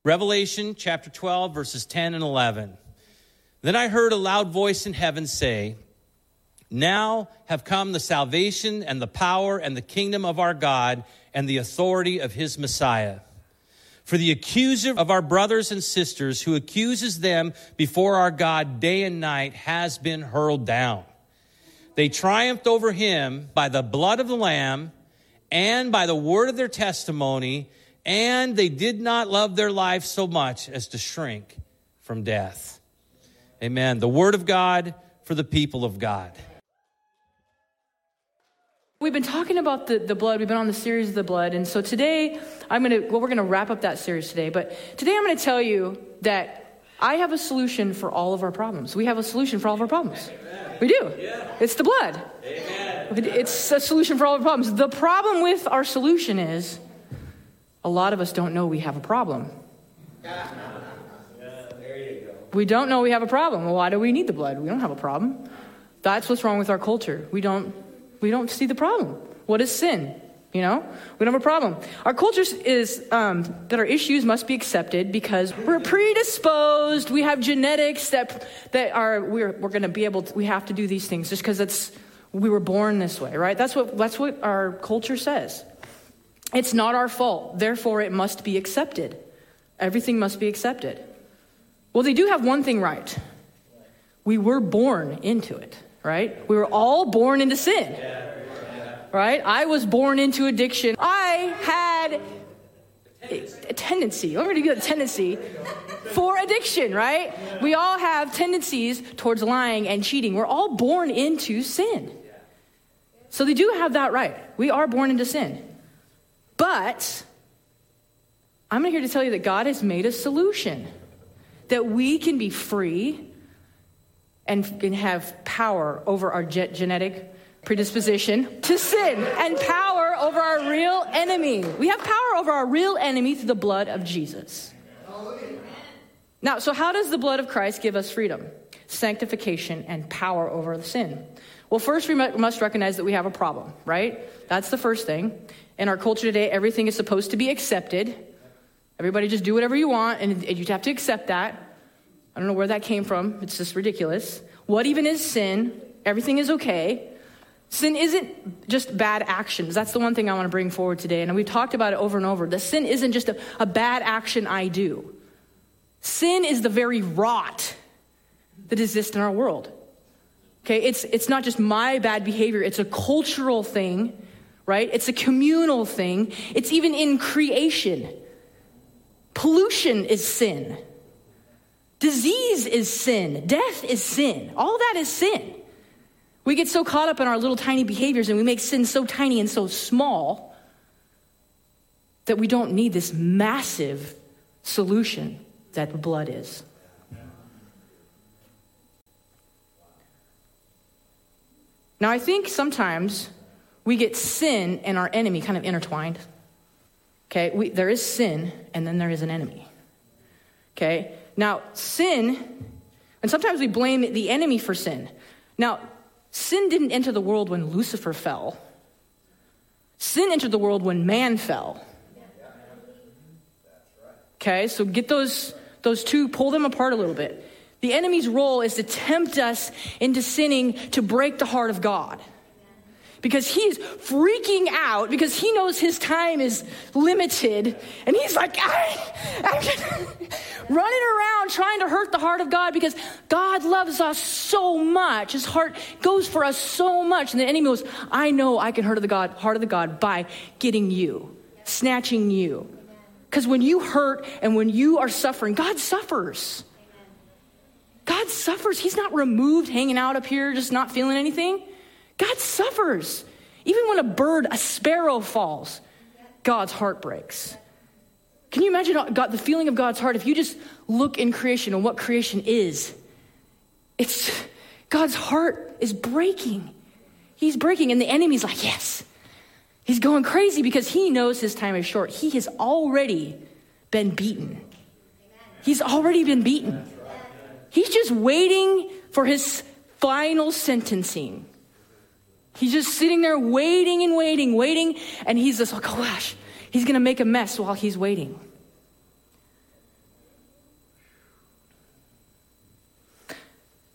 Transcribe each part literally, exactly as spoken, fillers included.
Revelation chapter twelve, verses ten and eleven. Then I heard a loud voice in heaven say, now have come the salvation and the power and the kingdom of our God and the authority of his Messiah. For the accuser of our brothers and sisters who accuses them before our God day and night has been hurled down. They triumphed over him by the blood of the Lamb and by the word of their testimony, and they did not love their life so much as to shrink from death. Amen. The word of God for the people of God. We've been talking about the, the blood. We've been on the series of the blood. And so today, I'm going to, well, we're going to wrap up that series today. But today I'm going to tell you that I have a solution for all of our problems. We have a solution for all of our problems. Amen. We do. Yeah. It's the blood. Amen. It's a solution for all of our problems. The problem with our solution is a lot of us don't know we have a problem. Yeah. There you go. We don't know we have a problem. Well, why do we need the blood? We don't have a problem. That's what's wrong with our culture. We don't We don't see the problem. What is sin? You know, we don't have a problem. Our culture is um, that our issues must be accepted because we're predisposed. We have genetics that that are we're we're going to be able to. We have to do these things just because it's we were born this way, right? That's what that's what our culture says. It's not our fault. Therefore, it must be accepted. Everything must be accepted. Well, they do have one thing right. We were born into it. Right? We were all born into sin. Right? I was born into addiction. I had a tendency, I'm going to give a tendency for addiction, right? We all have tendencies towards lying and cheating. We're all born into sin. So they do have that right. We are born into sin. But I'm here to tell you that God has made a solution that we can be free and can have power over our ge- genetic predisposition to sin and power over our real enemy. We have power over our real enemy through the blood of Jesus. Now, so how does the blood of Christ give us freedom, sanctification, and power over the sin? Well, first we must recognize that we have a problem, right? That's the first thing. In our culture today, everything is supposed to be accepted. Everybody just do whatever you want, and you have to accept that. I don't know where that came from. It's just ridiculous. What even is sin? Everything is okay. Sin isn't just bad actions. That's the one thing I want to bring forward today. And we've talked about it over and over. The sin isn't just a, a bad action I do. Sin is the very rot that exists in our world. Okay, it's it's not just my bad behavior. It's a cultural thing, right? It's a communal thing. It's even in creation. Pollution is sin. Disease is sin. Death is sin. All that is sin. We get so caught up in our little tiny behaviors and we make sin so tiny and so small that we don't need this massive solution that the blood is. Now, I think sometimes we get sin and our enemy kind of intertwined. Okay, we, there is sin and then there is an enemy. Okay, now sin, and sometimes we blame the enemy for sin. Now, sin didn't enter the world when Lucifer fell. Sin entered the world when man fell. Okay, so get those, those two, pull them apart a little bit. The enemy's role is to tempt us into sinning to break the heart of God. Because he's freaking out because he knows his time is limited. And he's like, I, I'm running around trying to hurt the heart of God because God loves us so much. His heart goes for us so much. And the enemy goes, I know I can hurt the God, heart of the God by getting you, snatching you. Because when you hurt and when you are suffering, God suffers. God suffers. He's not removed, hanging out up here, just not feeling anything. God suffers. Even when a bird, a sparrow falls, God's heart breaks. Can you imagine God, the feeling of God's heart if you just look in creation and what creation is? It's God's heart is breaking. He's breaking, and the enemy's like, yes. He's going crazy because he knows his time is short. He has already been beaten. He's already been beaten. He's just waiting for his final sentencing. He's just sitting there waiting and waiting, waiting, and he's just like, oh gosh, he's going to make a mess while he's waiting.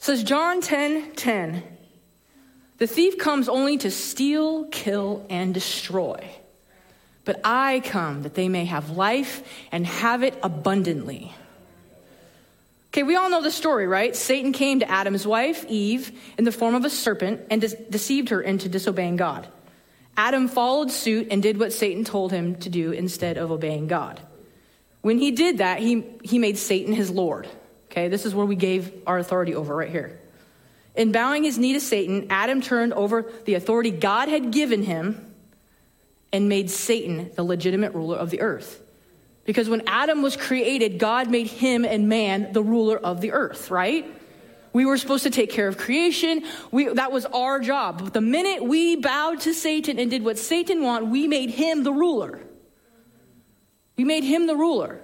says John ten ten, the thief comes only to steal, kill, and destroy. But I come that they may have life and have it abundantly. Okay, we all know the story, right? Satan came to Adam's wife, Eve, in the form of a serpent and de- deceived her into disobeying God. Adam followed suit and did what Satan told him to do instead of obeying God. When he did that, he, he made Satan his Lord. Okay, this is where we gave our authority over right here. In bowing his knee to Satan, Adam turned over the authority God had given him and made Satan the legitimate ruler of the earth. Because when Adam was created, God made him and man the ruler of the earth, right? We were supposed to take care of creation. We, that was our job. But the minute we bowed to Satan and did what Satan wanted, we made him the ruler. We made him the ruler.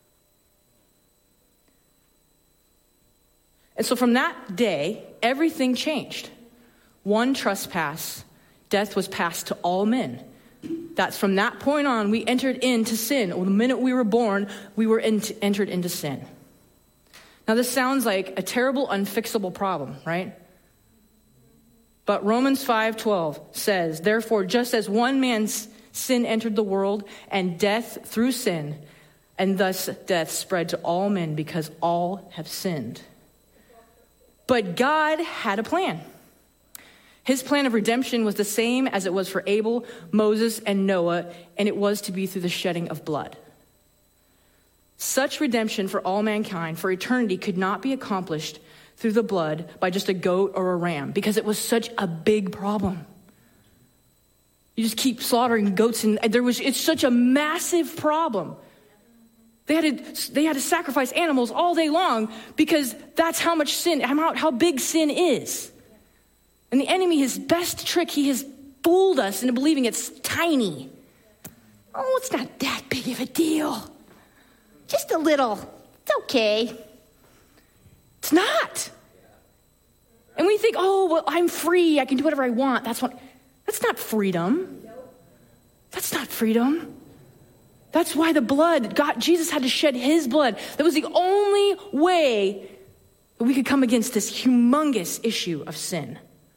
And so from that day, everything changed. One trespass, death was passed to all men. That's from that point on, we entered into sin. Or the minute we were born, we were in, entered into sin. Now, this sounds like a terrible, unfixable problem, right? But Romans five twelve says, therefore, just as one man's sin entered the world, and death through sin, and thus death spread to all men because all have sinned. But God had a plan. His plan of redemption was the same as it was for Abel, Moses, and Noah, and it was to be through the shedding of blood. Such redemption for all mankind, for eternity, could not be accomplished through the blood by just a goat or a ram, because it was such a big problem. You just keep slaughtering goats, and there was it's such a massive problem. They had to, they had to sacrifice animals all day long because that's how much sin, how, how big sin is. And the enemy, his best trick, he has fooled us into believing it's tiny. Oh, it's not that big of a deal. Just a little. It's okay. It's not. And we think, oh, well, I'm free. I can do whatever I want. That's what. That's not freedom. That's not freedom. That's why the blood, God, Jesus had to shed his blood. That was the only way that we could come against this humongous issue of sin.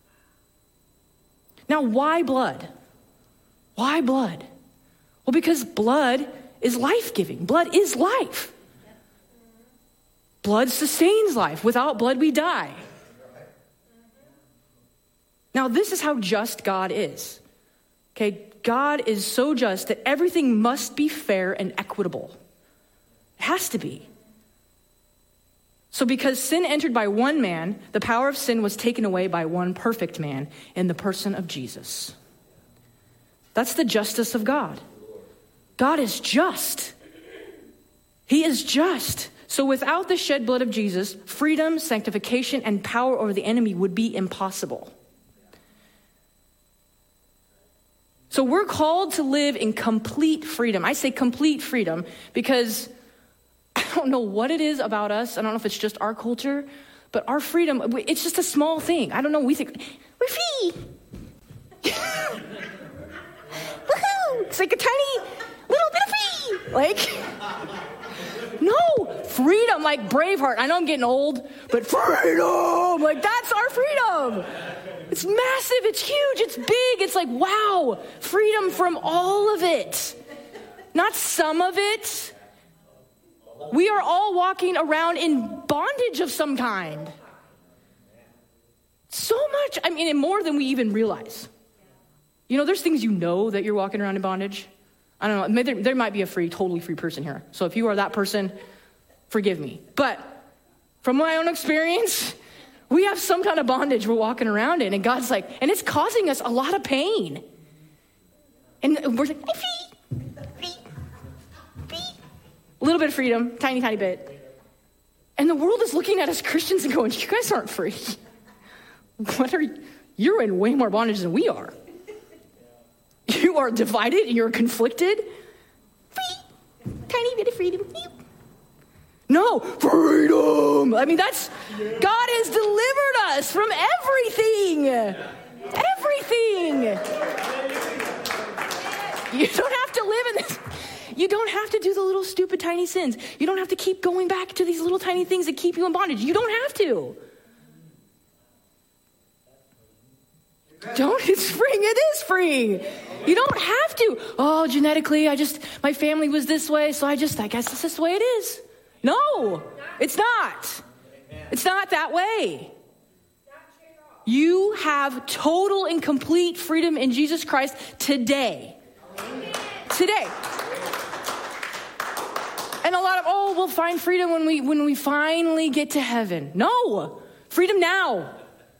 Now, why blood? Why blood? Well, because blood is life-giving. Blood is life. Blood sustains life. Without blood, we die. Now, this is how just God is. Okay, God is so just that everything must be fair and equitable. It has to be. So because sin entered by one man, the power of sin was taken away by one perfect man in the person of Jesus. That's the justice of God. God is just. He is just. So without the shed blood of Jesus, freedom, sanctification, and power over the enemy would be impossible. So we're called to live in complete freedom. I say complete freedom because I don't know what it is about us. I don't know if it's just our culture, but our freedom, it's just a small thing. I don't know. We think, we're free. Woohoo! It's like a tiny little bit of free. Like, no, freedom, like Braveheart. I know I'm getting old, but freedom, like that's our freedom. It's massive, it's huge, it's big. It's like, wow, freedom from all of it. Not some of it. We are all walking around in bondage of some kind. So much, I mean, and more than we even realize. You know, there's things you know that you're walking around in bondage. I don't know, there, there might be a free, totally free person here. So if you are that person, forgive me. But from my own experience, we have some kind of bondage we're walking around in. And God's like, and it's causing us a lot of pain. And we're like, free, free, free. A little bit of freedom, tiny, tiny bit. And the world is looking at us Christians and going, you guys aren't free. What are you? You're in way more bondage than we are. You are divided and you're conflicted. Free, tiny bit of freedom. No, freedom. I mean, that's, God has delivered us from everything. Everything. You don't have to live in this. You don't have to do the little stupid tiny sins. You don't have to keep going back to these little tiny things that keep you in bondage. You don't have to. Don't, it's freeing. It is freeing. You don't have to. Oh, genetically, I just, my family was this way, so I just, I guess this is the way it is. No, it's not. It's not that way. You have total and complete freedom in Jesus Christ today. Today. And a lot of, oh, we'll find freedom when we when we finally get to heaven. No, freedom now.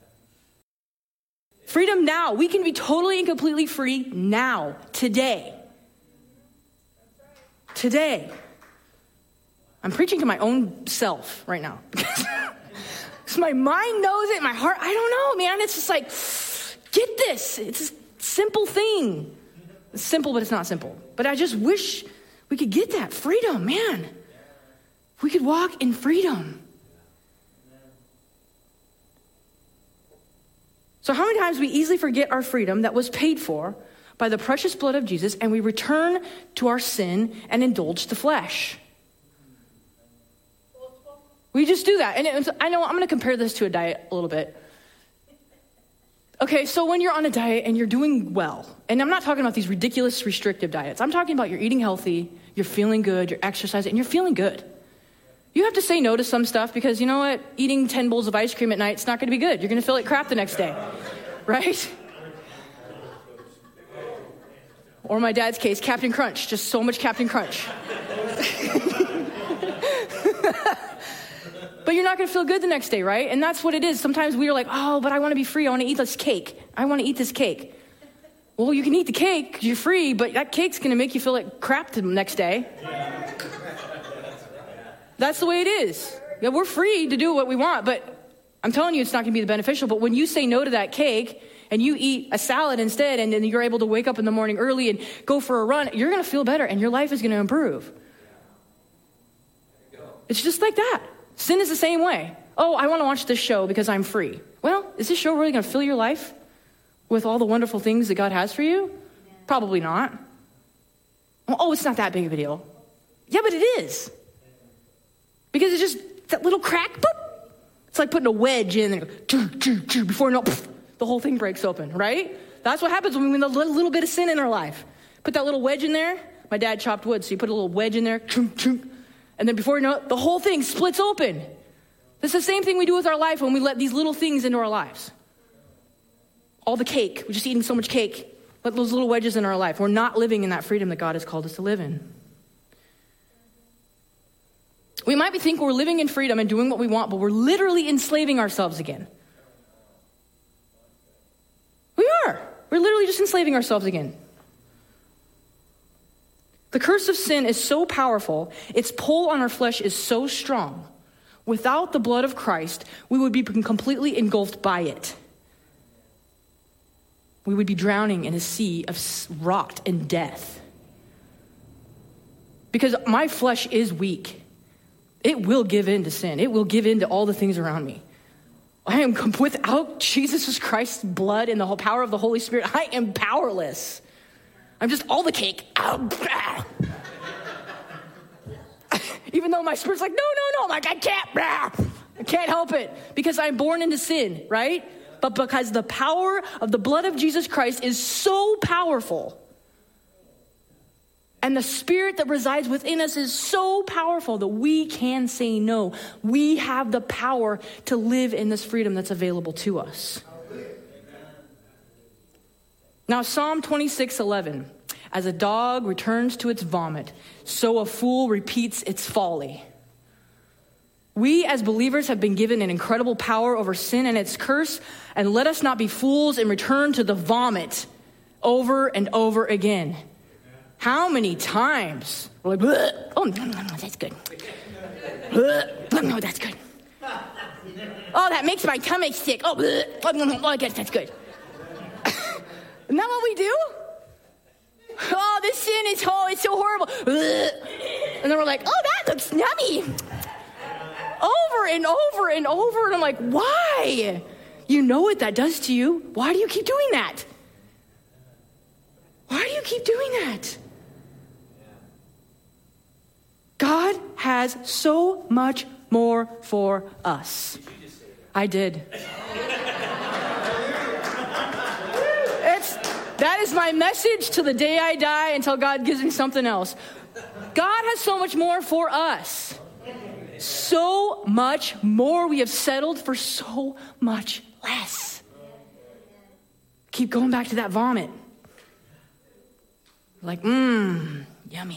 Freedom now. We can be totally and completely free now, today. Today. I'm preaching to my own self right now. Because my mind knows it, my heart, I don't know, man. It's just like, get this. It's a simple thing. It's simple, but it's not simple. But I just wish we could get that freedom, man. We could walk in freedom. So how many times we easily forget our freedom that was paid for by the precious blood of Jesus, and we return to our sin and indulge the flesh? We just do that. And it, I know I'm going to compare this to a diet a little bit. Okay, so when you're on a diet and you're doing well, and I'm not talking about these ridiculous restrictive diets. I'm talking about you're eating healthy, you're feeling good, you're exercising, and you're feeling good. You have to say no to some stuff because, you know what? Eating ten bowls of ice cream at night, it's not going to be good. You're going to feel like crap the next day, right? Or my dad's case, Captain Crunch. Just so much Captain Crunch. But you're not going to feel good the next day, right? And that's what it is. Sometimes we're like, oh, but I want to be free. I want to eat this cake. I want to eat this cake. Well, you can eat the cake because you're free, but that cake's going to make you feel like crap the next day. That's the way it is. Yeah, we're free to do what we want, but I'm telling you, it's not going to be beneficial. But when you say no to that cake and you eat a salad instead, and then you're able to wake up in the morning early and go for a run, you're going to feel better and your life is going to improve. It's just like that. Sin is the same way. Oh, I want to watch this show because I'm free. Well, is this show really going to fill your life with all the wonderful things that God has for you? Yeah. Probably not. Oh, it's not that big of a deal. Yeah, but it is. Because it's just that little crack, boop. It's like putting a wedge in and before you know, the whole thing breaks open, right? That's what happens when we have a little, little bit of sin in our life. Put that little wedge in there. My dad chopped wood, so you put a little wedge in there. And then before you know it, the whole thing splits open. It's the same thing we do with our life when we let these little things into our lives. All the cake. We're just eating so much cake. Let those little wedges in our life. We're not living in that freedom that God has called us to live in. We might be thinking we're living in freedom and doing what we want, but we're literally enslaving ourselves again. We are. We're literally just enslaving ourselves again. The curse of sin is so powerful, its pull on our flesh is so strong. Without the blood of Christ, we would be completely engulfed by it. We would be drowning in a sea of rot and death. Because my flesh is weak. It will give in to sin. It will give in to all the things around me. I am, without Jesus Christ's blood and the whole power of the Holy Spirit, I am powerless. I'm just all the cake. Even though my spirit's like, no, no, no, I'm like, I can't. I can't help it because I'm born into sin, right? But because the power of the blood of Jesus Christ is so powerful, and the spirit that resides within us is so powerful that we can say no. We have the power to live in this freedom that's available to us. Now, Psalm twenty-six eleven, as a dog returns to its vomit, so a fool repeats its folly. We as believers have been given an incredible power over sin and its curse, and let us not be fools and return to the vomit over and over again. How many times we're like, oh, no, no, no, that's good. Oh, no, that's good. Oh, that makes my tummy sick. Oh, oh, no, no, I guess that's good. Isn't that what we do? Oh, this sin is oh, it's so horrible. And then we're like, oh, that looks yummy. Over and over and over. And I'm like, why? You know what that does to you. Why do you keep doing that? Why do you keep doing that? God has so much more for us. I did. That is my message to the day I die until God gives me something else. God has so much more for us. So much more. We have settled for so much less. Keep going back to that vomit. Like, mmm, yummy.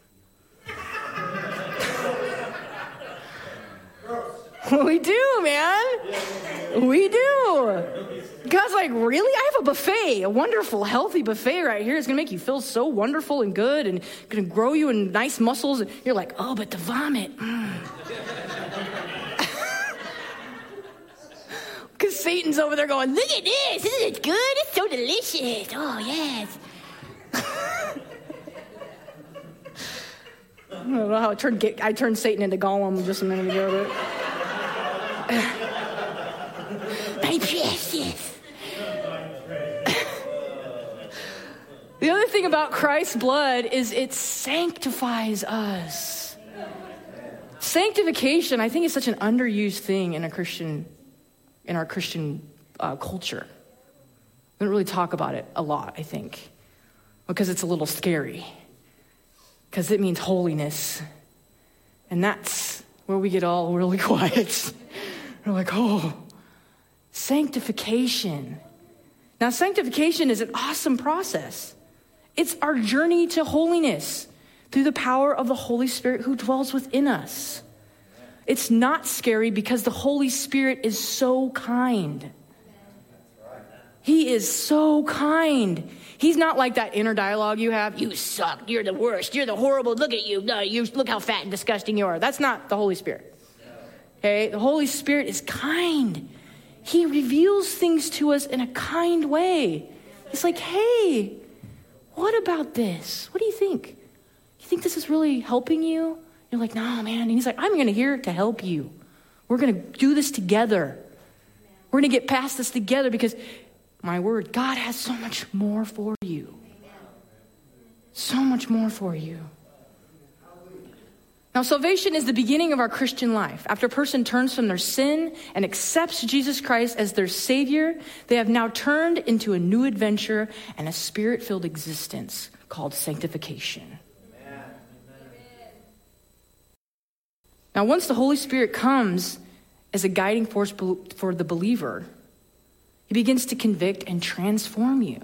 We do, man. We do. God's like, really? I have a buffet, a wonderful, healthy buffet right here. It's going to make you feel so wonderful and good and going to grow you in nice muscles. And you're like, oh, but the vomit. Mm. Because Satan's over there going, look at this. Isn't it good? It's so delicious. Oh, yes. I don't know how I turned, I turned Satan into Gollum just a minute ago. But my precious. The other thing about Christ's blood is it sanctifies us. Sanctification, I think, is such an underused thing in a Christian, in our Christian uh, culture. We don't really talk about it a lot, I think, because it's a little scary. Because it means holiness, and that's where we get all really quiet. We're like, oh, sanctification. Now, sanctification is an awesome process. It's our journey to holiness through the power of the Holy Spirit who dwells within us. It's not scary because the Holy Spirit is so kind. He is so kind. He's not like that inner dialogue you have. You suck. You're the worst. You're the horrible. Look at you. No, you look how fat and disgusting you are. That's not the Holy Spirit. Okay? The Holy Spirit is kind. He reveals things to us in a kind way. He's like, hey, what about this? What do you think? You think this is really helping you? You're like, no, man. And he's like, I'm going to here to help you. We're going to do this together. We're going to get past this together because, my word, God has so much more for you. So much more for you. Now, salvation is the beginning of our Christian life. After a person turns from their sin and accepts Jesus Christ as their Savior, they have now turned into a new adventure and a Spirit-filled existence called sanctification. Amen. Now, once the Holy Spirit comes as a guiding force for the believer, he begins to convict and transform you.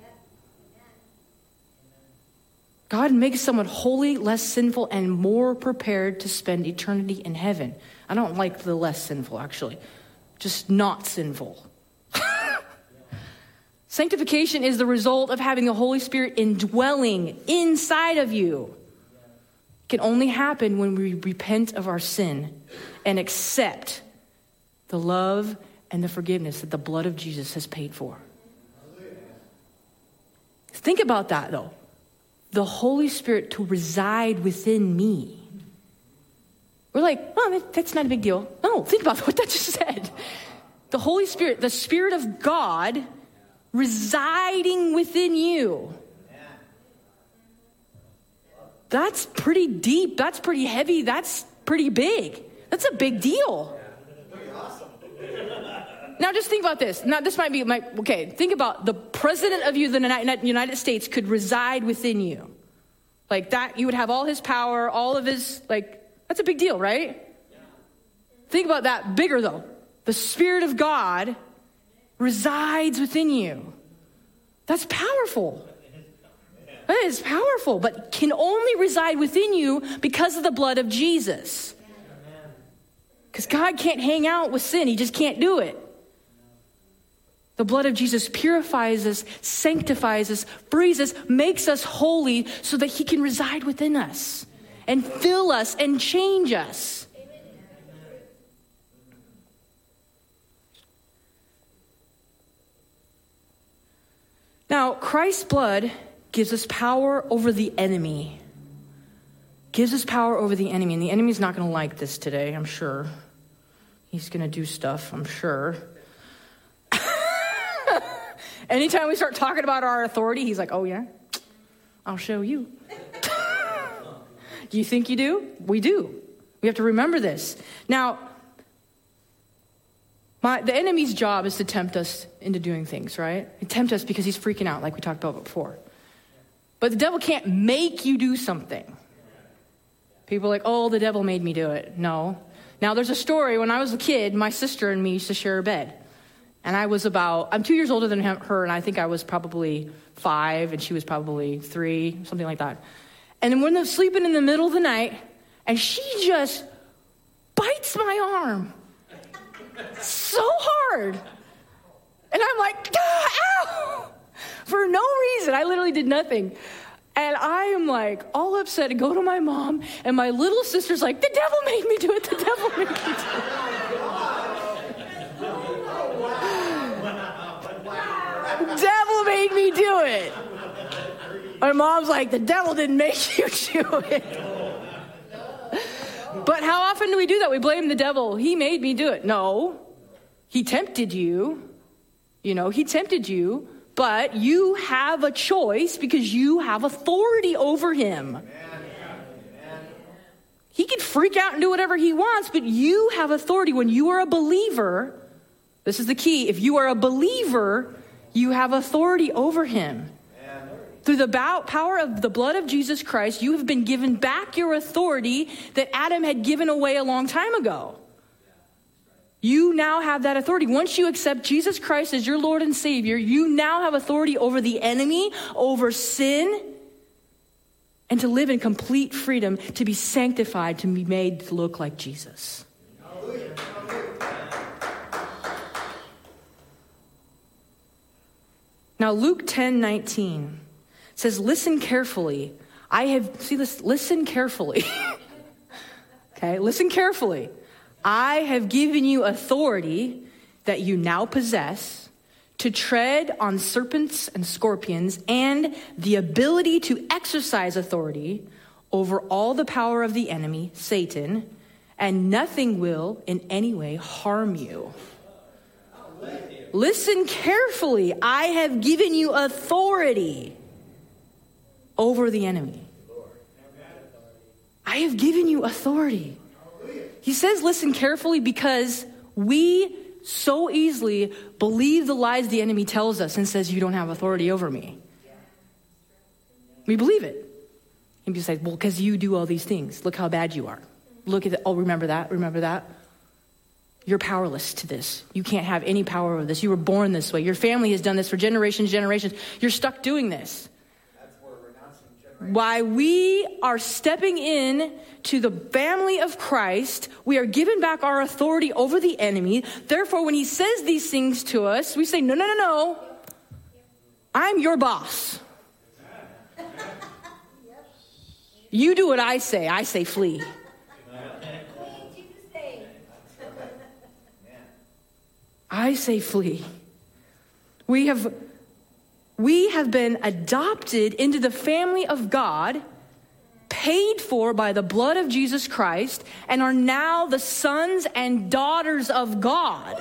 God makes someone holy, less sinful, and more prepared to spend eternity in heaven. I don't like the less sinful, actually. Just not sinful. Sanctification is the result of having the Holy Spirit indwelling inside of you. It can only happen when we repent of our sin and accept the love and the forgiveness that the blood of Jesus has paid for. Think about that, though. The Holy Spirit to reside within me. We're like, oh, that's not a big deal. No, think about what that just said. The Holy Spirit, the Spirit of God residing within you. That's pretty deep. That's pretty heavy. That's pretty big. That's a big deal. Now just think about this. Now this might be, my, okay, think about the president of you, the United States could reside within you. Like that, you would have all his power, all of his, like, that's a big deal, right? Yeah. Think about that bigger though. The Spirit of God resides within you. That's powerful. That is powerful, but can only reside within you because of the blood of Jesus. Because God can't hang out with sin. He just can't do it. The blood of Jesus purifies us, sanctifies us, frees us, makes us holy so that he can reside within us and fill us and change us. Now, Christ's blood gives us power over the enemy. Gives us power over the enemy. And the enemy's not going to like this today, I'm sure. He's going to do stuff, I'm sure. Anytime we start talking about our authority, he's like, oh yeah, I'll show you. Do you think you do? We do. We have to remember this. Now, My, the enemy's job is to tempt us into doing things, right? He tempt us because he's freaking out, like we talked about before. But the devil can't make you do something. People are like, oh, the devil made me do it. No. Now, there's a story. When I was a kid, my sister and me used to share a bed. And I was about, I'm two years older than her, and I think I was probably five, and she was probably three, something like that. And then when they're sleeping in the middle of the night, and she just bites my arm so hard. And I'm like, ah, ow! For no reason. I literally did nothing. And I am like all upset and go to my mom, and my little sister's like, the devil made me do it, the devil made me do it. The devil made me do it. My mom's like, the devil didn't make you do it. But how often do we do that? We blame the devil. He made me do it. No, he tempted you. You know, he tempted you, but you have a choice because you have authority over him. He can freak out and do whatever he wants, but you have authority. When you are a believer, this is the key. If you are a believer, you have authority over him. Through the power of the blood of Jesus Christ, you have been given back your authority that Adam had given away a long time ago. You now have that authority. Once you accept Jesus Christ as your Lord and Savior, you now have authority over the enemy, over sin, and to live in complete freedom, to be sanctified, to be made to look like Jesus. Now, Luke ten nineteen says, listen carefully. I have, see this, listen carefully. Okay, listen carefully. I have given you authority that you now possess to tread on serpents and scorpions and the ability to exercise authority over all the power of the enemy, Satan, and nothing will in any way harm you. Listen carefully. I have given you authority over the enemy. I have given you authority. He says, listen carefully, because we so easily believe the lies the enemy tells us and says, you don't have authority over me. We believe it. And people say, well, because you do all these things. Look how bad you are. Look at that. Oh, remember that? Remember that? You're powerless to this. You can't have any power over this. You were born this way. Your family has done this for generations, generations. You're stuck doing this. Why we are stepping in to the family of Christ, we are given back our authority over the enemy. Therefore, when he says these things to us, we say, no, no, no, no. I'm your boss. You do what I say. I say flee. I say flee. We have... We have been adopted into the family of God, paid for by the blood of Jesus Christ, and are now the sons and daughters of God.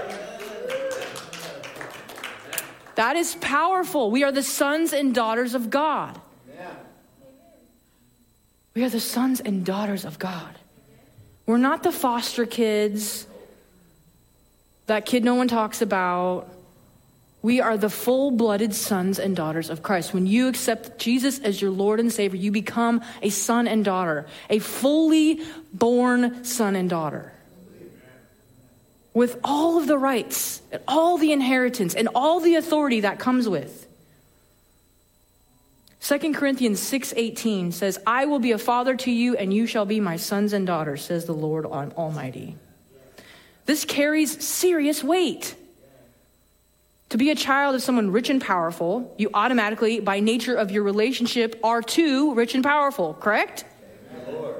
That is powerful. We are the sons and daughters of God. We are the sons and daughters of God. We're not the foster kids, that kid no one talks about. We are the full-blooded sons and daughters of Christ. When you accept Jesus as your Lord and Savior, you become a son and daughter, a fully born son and daughter. With all of the rights, and all the inheritance, and all the authority that comes with. Second Corinthians six eighteen says, I will be a father to you, and you shall be my sons and daughters, says the Lord Almighty. This carries serious weight. To be a child of someone rich and powerful, you automatically, by nature of your relationship, are too rich and powerful, correct? Amen.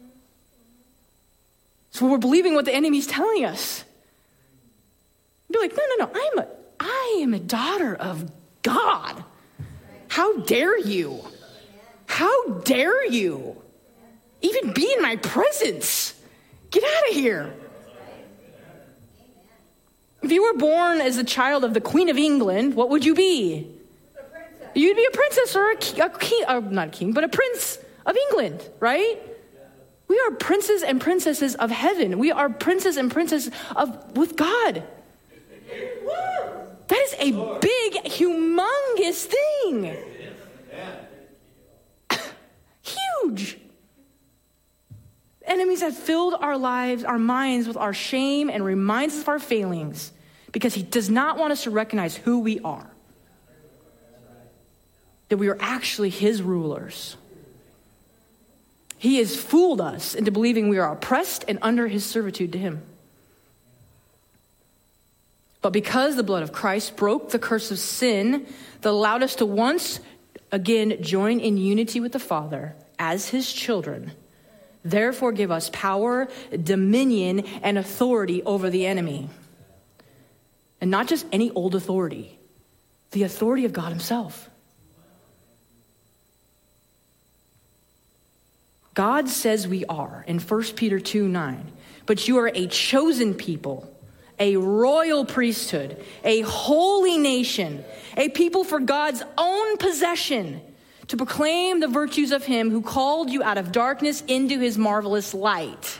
So we're believing what the enemy's telling us. Be like, no, no, no, I'm a, I am a daughter of God. How dare you? How dare you even be in my presence? Get out of here. If you were born as a child of the Queen of England, what would you be? A You'd be a princess or a king, a king, or not a king, but a prince of England, right? We are princes and princesses of heaven. We are princes and princesses of with God. That is a big, humongous thing. Huge. Enemies have filled our lives, our minds with our shame and reminds us of our failings because he does not want us to recognize who we are. That we are actually his rulers. He has fooled us into believing we are oppressed and under his servitude to him. But because the blood of Christ broke the curse of sin that allowed us to once again join in unity with the Father as his children, therefore give us power, dominion, and authority over the enemy. And not just any old authority, the authority of God himself. God says we are in First Peter two nine, but you are a chosen people, a royal priesthood, a holy nation, a people for God's own possession, to proclaim the virtues of him who called you out of darkness into his marvelous light.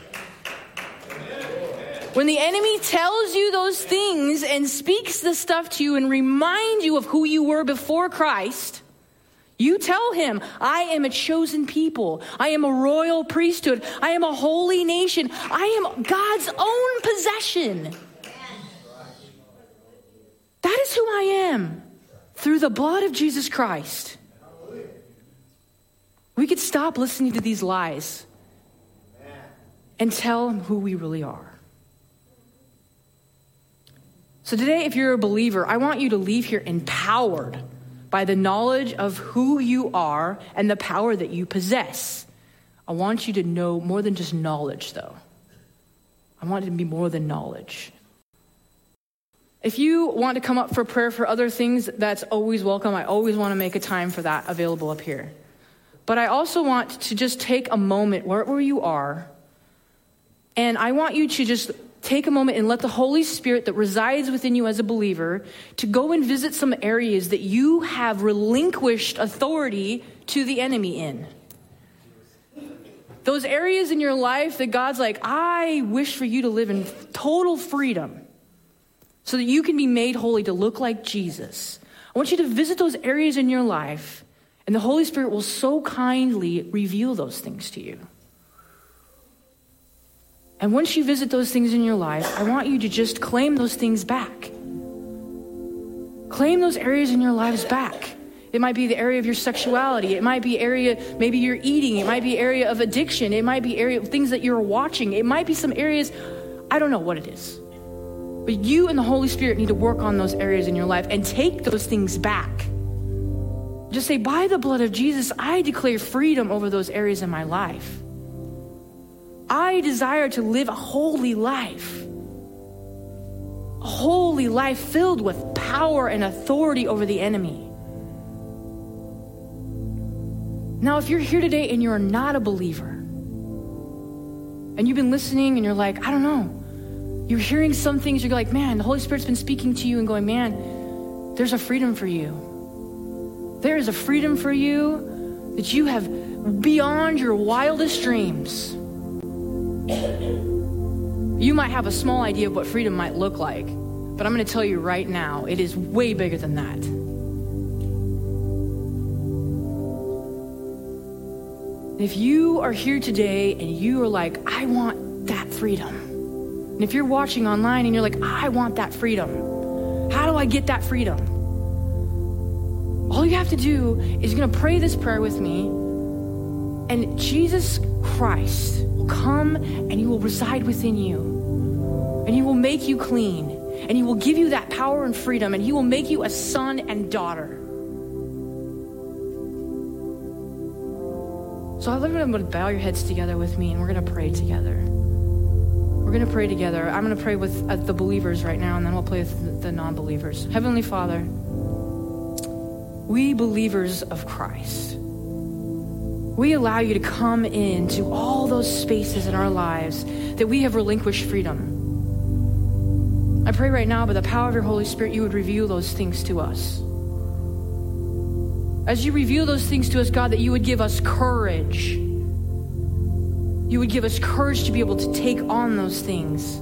When the enemy tells you those things and speaks this stuff to you and reminds you of who you were before Christ, you tell him, I am a chosen people. I am a royal priesthood. I am a holy nation. I am God's own possession. That is who I am through the blood of Jesus Christ. We could stop listening to these lies and tell him who we really are. So today, if you're a believer, I want you to leave here empowered by the knowledge of who you are and the power that you possess. I want you to know more than just knowledge, though. I want it to be more than knowledge. If you want to come up for prayer for other things, that's always welcome. I always want to make a time for that available up here. But I also want to just take a moment wherever you are, and I want you to just take a moment and let the Holy Spirit that resides within you as a believer to go and visit some areas that you have relinquished authority to the enemy in. Those areas in your life that God's like, I wish for you to live in total freedom so that you can be made holy to look like Jesus. I want you to visit those areas in your life, and the Holy Spirit will so kindly reveal those things to you. And once you visit those things in your life, I want you to just claim those things back. Claim those areas in your lives back. It might be the area of your sexuality. It might be area, maybe you're eating. It might be area of addiction. It might be area of things that you're watching. It might be some areas, I don't know what it is. But you and the Holy Spirit need to work on those areas in your life and take those things back. Just say, by the blood of Jesus, I declare freedom over those areas in my life. I desire to live a holy life. A holy life filled with power and authority over the enemy. Now, if you're here today and you're not a believer, and you've been listening and you're like, I don't know, you're hearing some things, you're like, man, the Holy Spirit's been speaking to you and going, man, there's a freedom for you. There is a freedom for you that you have beyond your wildest dreams. You might have a small idea of what freedom might look like, but I'm going to tell you right now, it is way bigger than that. If you are here today and you are like, I want that freedom. And if you're watching online and you're like, I want that freedom. How do I get that freedom? All you have to do is you're going to pray this prayer with me, and Jesus Christ will come and he will reside within you, and he will make you clean, and he will give you that power and freedom, and he will make you a son and daughter. So I'm going to bow your heads together with me, and we're going to pray together. We're going to pray together. I'm going to pray with uh, the believers right now, and then we'll pray with the non-believers. Heavenly Father, we believers of Christ, we allow you to come into all those spaces in our lives that we have relinquished freedom. I pray right now, by the power of your Holy Spirit, you would reveal those things to us. As you reveal those things to us, God, that you would give us courage. You would give us courage to be able to take on those things.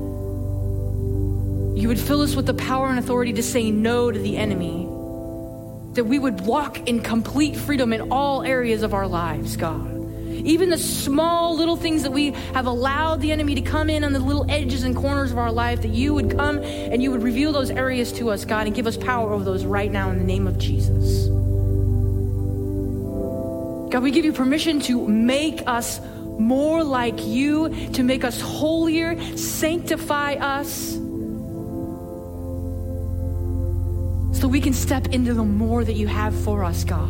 You would fill us with the power and authority to say no to the enemy. That we would walk in complete freedom in all areas of our lives, God. Even the small little things that we have allowed the enemy to come in on the little edges and corners of our life, that you would come and you would reveal those areas to us, God, and give us power over those right now in the name of Jesus. God, we give you permission to make us more like you, to make us holier, sanctify us, so we can step into the more that you have for us, God.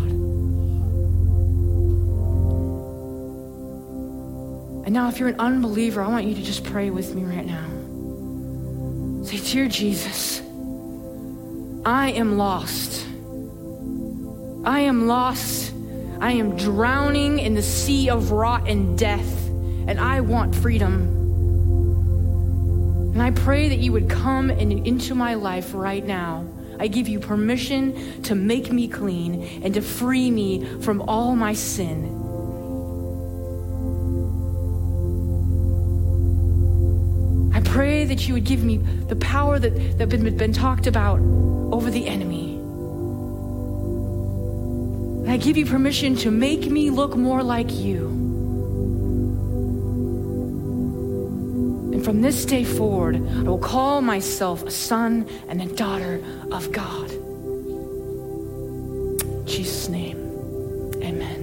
And now if you're an unbeliever, I want you to just pray with me right now. Say, dear Jesus, I am lost. I am lost. I am drowning in the sea of rot and death, and I want freedom. And I pray that you would come in, into my life right now. I give you permission to make me clean and to free me from all my sin. I pray that you would give me the power that that been, been talked about over the enemy. And I give you permission to make me look more like you. And from this day forward, I will call myself a son and a daughter of God. In Jesus' name, amen.